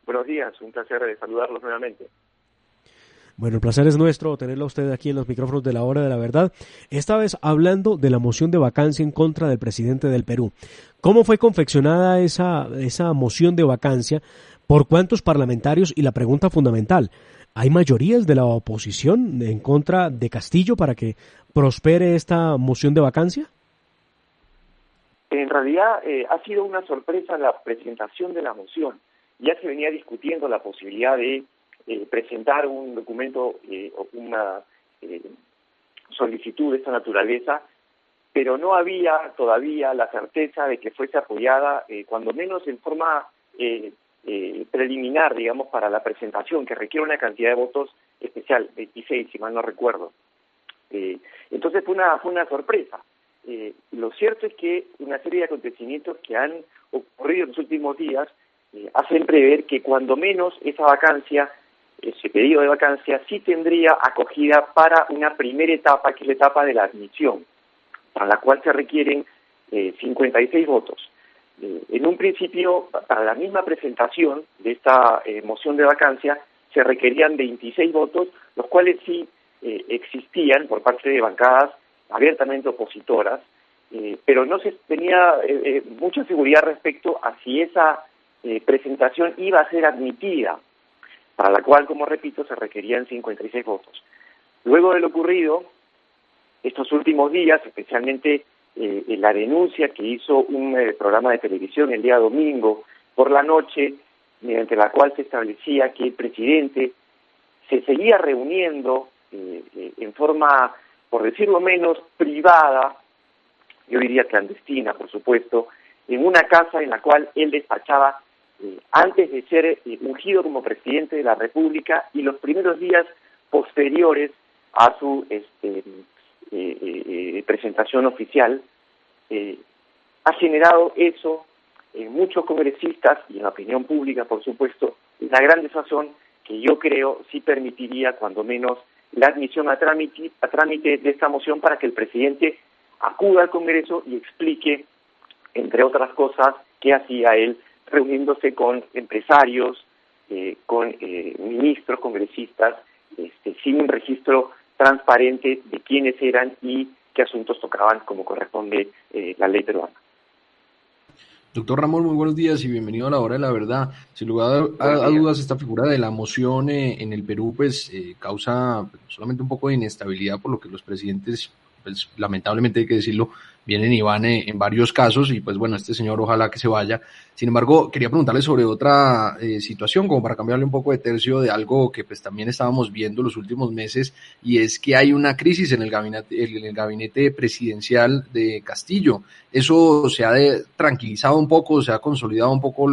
Buenos días, un placer saludarlos nuevamente. Bueno, el placer es nuestro tenerlo a usted aquí en los micrófonos de la Hora de la Verdad, esta vez hablando de la moción de vacancia en contra del presidente del Perú. ¿Cómo fue confeccionada esa moción de vacancia? ¿Por cuántos parlamentarios? Y la pregunta fundamental, ¿hay mayorías de la oposición en contra de Castillo para que prospere esta moción de vacancia? En realidad ha sido una sorpresa la presentación de la moción. Ya se venía discutiendo la posibilidad de presentar un documento o una solicitud de esta naturaleza, pero no había todavía la certeza de que fuese apoyada, cuando menos en forma preliminar, digamos, para la presentación, que requiere una cantidad de votos especial, 26, si mal no recuerdo. Entonces fue una sorpresa. Lo cierto es que una serie de acontecimientos que han ocurrido en los últimos días hacen prever que cuando menos esa vacancia, ese pedido de vacancia, sí tendría acogida para una primera etapa, que es la etapa de la admisión, para la cual se requieren 56 votos. En un principio, para la misma presentación de esta moción de vacancia, se requerían 26 votos, los cuales sí existían por parte de bancadas abiertamente opositoras, pero no se tenía mucha seguridad respecto a si esa presentación iba a ser admitida, para la cual, como repito, se requerían 56 votos. Luego de lo ocurrido, estos últimos días, especialmente la denuncia que hizo un programa de televisión el día domingo por la noche, mediante la cual se establecía que el presidente se seguía reuniendo en forma, por decirlo menos, privada, yo diría clandestina, por supuesto, en una casa en la cual él despachaba antes de ser ungido como presidente de la República y los primeros días posteriores a su presentación oficial. Ha generado eso en muchos congresistas y en la opinión pública, por supuesto, una gran desazón que yo creo sí permitiría cuando menos la admisión a trámite de esta moción para que el presidente acuda al Congreso y explique, entre otras cosas, qué hacía él reuniéndose con empresarios, con ministros, congresistas, sin un registro transparente de quiénes eran y qué asuntos tocaban como corresponde la ley peruana. Doctor Ramón, muy buenos días y bienvenido a la Hora de la Verdad. Sin lugar a dudas, esta figura de la moción en el Perú pues causa solamente un poco de inestabilidad, por lo que los presidentes, pues lamentablemente hay que decirlo, vienen y van en varios casos y pues bueno, este señor ojalá que se vaya. Sin embargo, quería preguntarle sobre otra situación, como para cambiarle un poco de tercio de algo que pues también estábamos viendo los últimos meses, y es que hay una crisis en el gabinete presidencial de Castillo. Eso se ha tranquilizado un poco, se ha consolidado un poco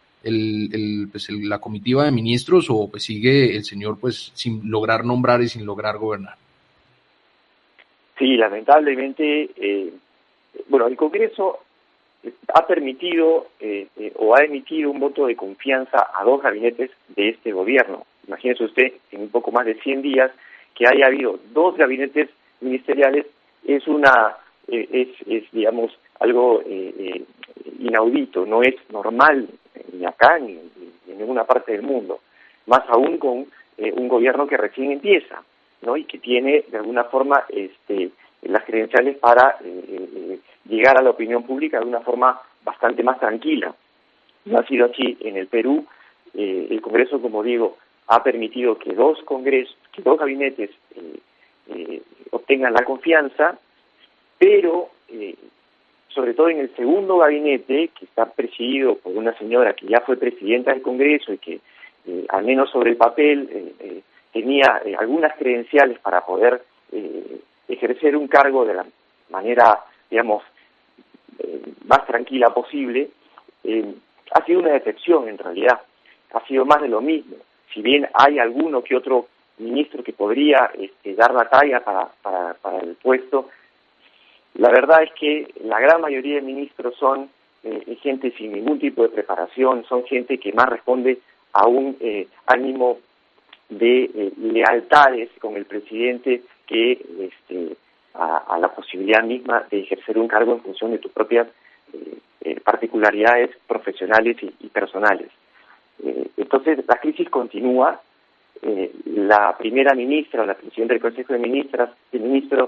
la comitiva de ministros, o pues sigue el señor pues sin lograr nombrar y sin lograr gobernar. Sí, lamentablemente, el Congreso ha permitido o ha emitido un voto de confianza a dos gabinetes de este gobierno. Imagínese usted, en un poco más de 100 días, que haya habido dos gabinetes ministeriales, es digamos, algo inaudito, no es normal ni acá ni en ninguna parte del mundo, más aún con un gobierno que recién empieza, ¿no? Y que tiene de alguna forma las credenciales para llegar a la opinión pública de una forma bastante más tranquila. No ha sido así en el Perú. El Congreso, como digo, ha permitido que dos gabinetes obtengan la confianza, pero sobre todo en el segundo gabinete, que está presidido por una señora que ya fue presidenta del Congreso y que al menos sobre el papel tenía algunas credenciales para poder ejercer un cargo de la manera, digamos, más tranquila posible, ha sido una decepción en realidad, ha sido más de lo mismo. Si bien hay alguno que otro ministro que podría dar la talla para el puesto, la verdad es que la gran mayoría de ministros son gente sin ningún tipo de preparación, son gente que más responde a un ánimo de lealtades con el presidente que a la posibilidad misma de ejercer un cargo en función de tus propias particularidades profesionales y personales. Entonces la crisis continúa. La primera ministra, la presidenta del Consejo de Ministros,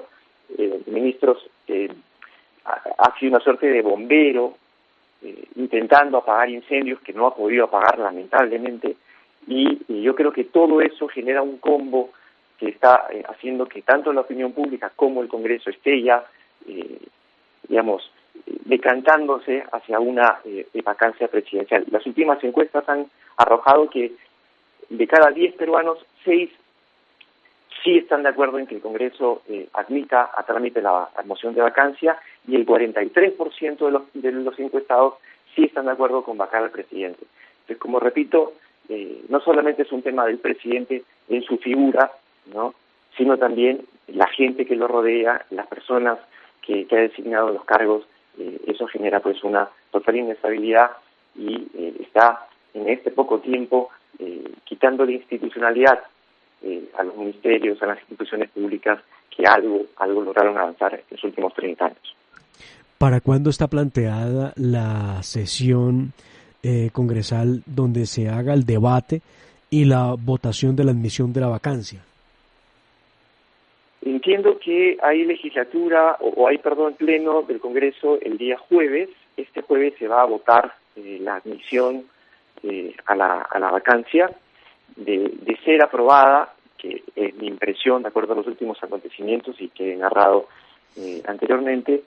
ha sido una suerte de bombero, intentando apagar incendios que no ha podido apagar lamentablemente, y yo creo que todo eso genera un combo que está haciendo que tanto la opinión pública como el Congreso esté ya, decantándose hacia una vacancia presidencial. Las últimas encuestas han arrojado que de cada 10 peruanos, 6 sí están de acuerdo en que el Congreso admita a trámite la moción de vacancia, y el 43% de los encuestados sí están de acuerdo con vacar al presidente. Entonces, como repito, no solamente es un tema del presidente en su figura, ¿no?, sino también la gente que lo rodea, las personas que ha designado los cargos. Eso genera pues una total inestabilidad y está en este poco tiempo quitando de institucionalidad a los ministerios, a las instituciones públicas que algo lograron avanzar en los últimos 30 años. ¿Para cuándo está planteada la sesión congresal donde se haga el debate y la votación de la admisión de la vacancia? Entiendo que hay pleno del Congreso el día jueves. Este jueves se va a votar la admisión a la vacancia. De ser aprobada, que es mi impresión de acuerdo a los últimos acontecimientos y que he narrado anteriormente,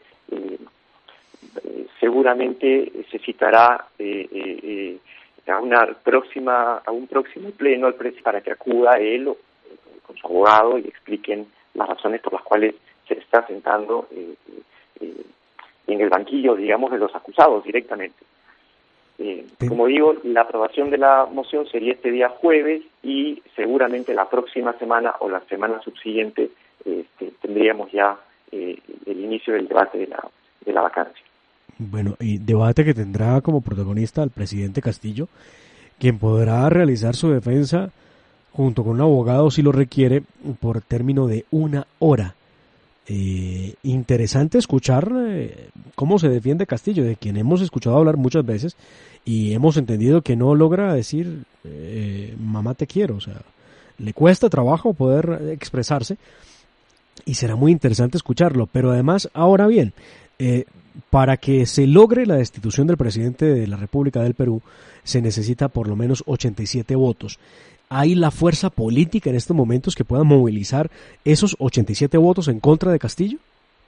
seguramente se citará a un próximo pleno para que acuda él con su abogado y expliquen las razones por las cuales se está sentando en el banquillo, digamos, de los acusados directamente. Como digo, la aprobación de la moción sería este día jueves, y seguramente la próxima semana o la semana subsiguiente tendríamos ya el inicio del debate de la vacancia. Bueno, y debate que tendrá como protagonista al presidente Castillo, quien podrá realizar su defensa junto con un abogado si lo requiere por término de 1 hora. Interesante escuchar cómo se defiende Castillo, de quien hemos escuchado hablar muchas veces y hemos entendido que no logra decir mamá te quiero, o sea, le cuesta trabajo poder expresarse, y será muy interesante escucharlo. Pero además, ahora bien, para que se logre la destitución del presidente de la República del Perú se necesita por lo menos 87 votos. ¿Hay la fuerza política en estos momentos que pueda movilizar esos 87 votos en contra de Castillo?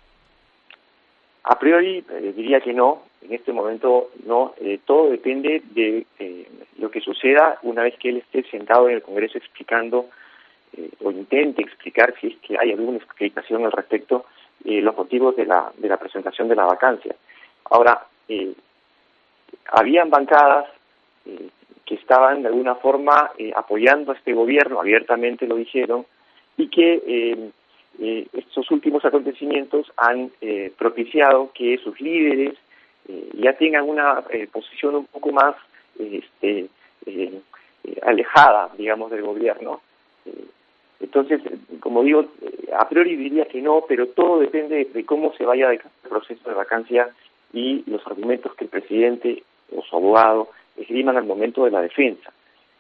A priori diría que no, en este momento no. Todo depende de lo que suceda una vez que él esté sentado en el Congreso explicando o intente explicar, si es que hay alguna explicación al respecto, los motivos de la presentación de la vacancia. Ahora, habían bancadas que estaban de alguna forma apoyando a este gobierno, abiertamente lo dijeron, y que estos últimos acontecimientos han propiciado que sus líderes ya tengan una posición un poco más alejada, digamos, del gobierno. Entonces, como digo, a priori diría que no, pero todo depende de cómo se vaya el proceso de vacancia y los argumentos que el presidente o su abogado esgriman al momento de la defensa.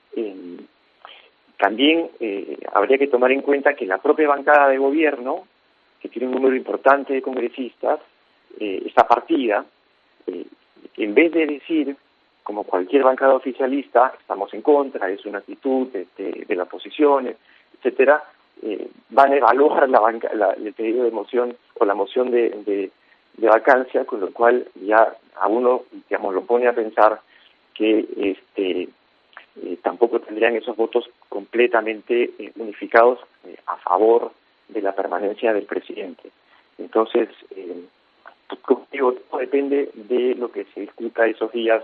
También habría que tomar en cuenta que la propia bancada de gobierno, que tiene un número importante de congresistas, está partida. En vez de decir, como cualquier bancada oficialista, estamos en contra, es una actitud de la oposición, etcétera, van a evaluar el pedido de moción o la moción de vacancia, con lo cual ya a uno, digamos, lo pone a pensar que tampoco tendrían esos votos completamente unificados a favor de la permanencia del presidente. Entonces, como digo, todo depende de lo que se discuta esos días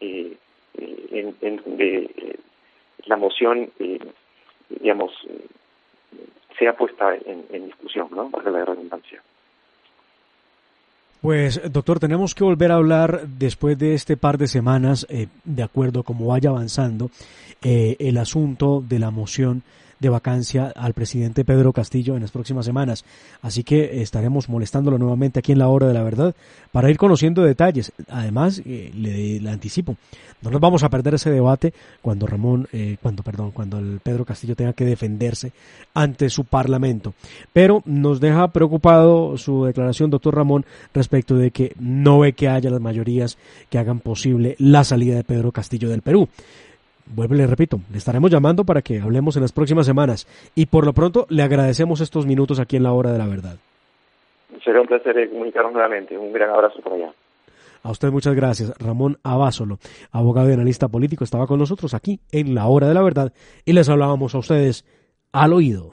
donde la moción, digamos, sea puesta en discusión, ¿no? Para la redundancia. Pues, doctor, tenemos que volver a hablar después de este par de semanas, de acuerdo a cómo vaya avanzando el asunto de la moción de vacancia al presidente Pedro Castillo en las próximas semanas. Así que estaremos molestándolo nuevamente aquí en la Hora de la Verdad para ir conociendo detalles. Además, le anticipo, no nos vamos a perder ese debate cuando el Pedro Castillo tenga que defenderse ante su parlamento. Pero nos deja preocupado su declaración, doctor Ramón, respecto de que no ve que haya las mayorías que hagan posible la salida de Pedro Castillo del Perú. Vuelvo y le repito, le estaremos llamando para que hablemos en las próximas semanas y por lo pronto le agradecemos estos minutos aquí en la Hora de la Verdad. Será un placer comunicarnos nuevamente. Un gran abrazo por allá. A usted muchas gracias. Ramón Abasolo, abogado y analista político, estaba con nosotros aquí en la Hora de la Verdad y les hablábamos a ustedes al oído.